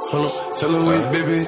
Hold on, tell him we, baby.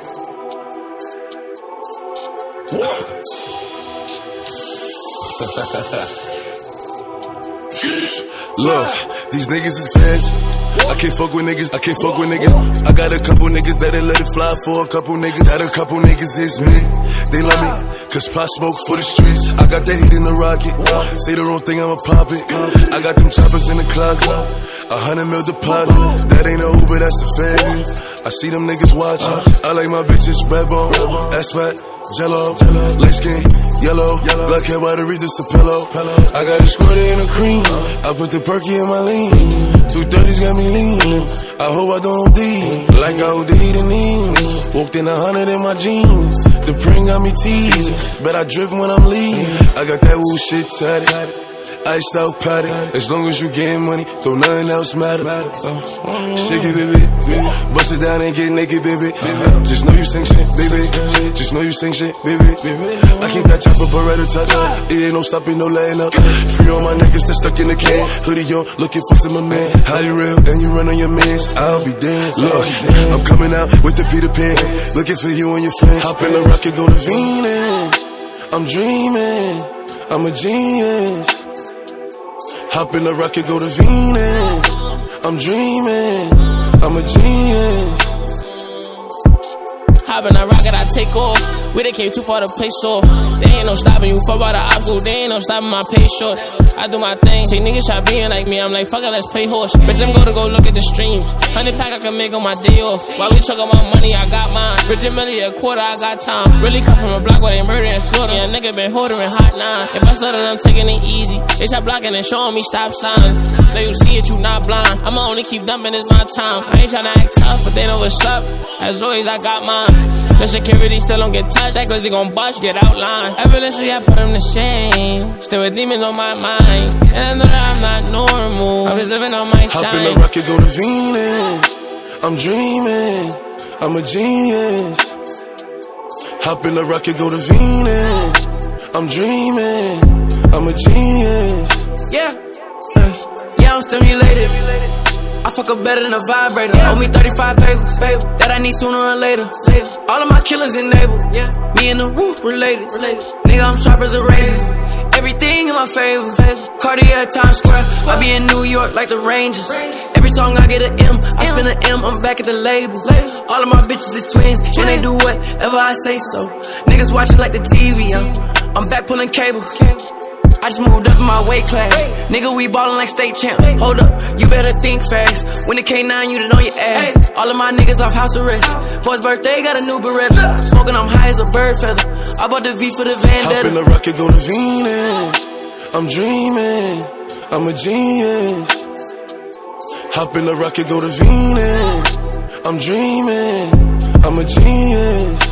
Look, these niggas is fancy. I can't fuck with niggas, I can't fuck with niggas. I got a couple niggas that'll let it fly for a couple niggas. Got a couple niggas is me, they love me, cause pot smoke for the streets. I got that heat in the rocket, say the wrong thing, I'ma pop it. I got them choppers in the closet, 100 mil deposit. That ain't a Uber, that's a fancy. I see them niggas watching, I like my bitches red bone, ass fat, jello, light skin, yellow, black hair by the Regis a pillow. I got a squirter in a cream, I put the perky in my lean. 230's got me lean, I hope I don't OD, like I OD'd in these. Walked in 100 in my jeans, the print got me teased, bet I drift when I'm leaving. I got that woo shit tatted, iced out patty. As long as you getting money, don't nothing else matter. Shake it, baby, bust it down and get naked, baby. Just know you sing shit, baby. Just know you sing shit, baby. I keep that chopper Beretta touch. It ain't no stopping, no laying up. Free all my niggas that stuck in the can. Hoodie on, looking for some man. How you real, and you run on your mans. I'll be dead. Look, I'm coming out with the Peter Pan, looking for you and your friends. Hop in the rocket, go to Venus. I'm dreaming, I'm a genius. Hop in the rocket, go to Venus. I'm dreaming, I'm a genius. Hop in the rocket, I take off. We done came too far to play soft. There ain't no stopping you, fuck about the obstacle. There ain't no stopping my pay short. I do my thing, see niggas try being like me. I'm like, fuck it, let's play horse. Bitch, I'm gonna go look at the streams. 100 pack I can make on my day off. While we talk about money, I got mine. Rich and Millie a quarter, I got time. Really come from a block where they murder and slaughter. Yeah, nigga been holding hot 9. If I stutter, I'm taking it easy. They try blocking and showing me stop signs. Now you see it, you not blind. I'ma only keep dumping, it's my time. I ain't tryna act tough, but they know what's up. As always, I got mine. The security still don't get touched. That cause they gon' bust, get outlined. Evidently, I put them to shame. Still with demons on my mind. And I know that I'm not normal. I'm just living on my shine. Hop in the rocket, go to Venus. I'm dreaming, I'm a genius. Hop in the rocket, go to Venus. I'm dreaming, I'm a genius. Yeah, I'm stimulated. I fuck up better than a vibrator. Owe me 35 favors that I need sooner or later. All of my killers enabled. Me and the woo related. Nigga, I'm sharp as a razor. Everything in my favor. Cartier, Times Square. I be in New York like the Rangers. Every song I get an M, I spend an M, I'm back at the label. All of my bitches is twins, and they do whatever I say so. Niggas watching like the TV, I'm back pulling cable. I just moved up in my weight class. Nigga, we ballin' like state champs. Hold up, you better think fast. When the K9, you done on your ass. All of my niggas off house arrest. For his birthday, got a new Beretta. Smoking, I'm high as a bird feather. I bought the V for the Vendetta. Hop in the rocket, go to Venus. I'm dreaming, I'm a genius. Hop in the rocket, go to Venus. I'm dreaming, I'm a genius.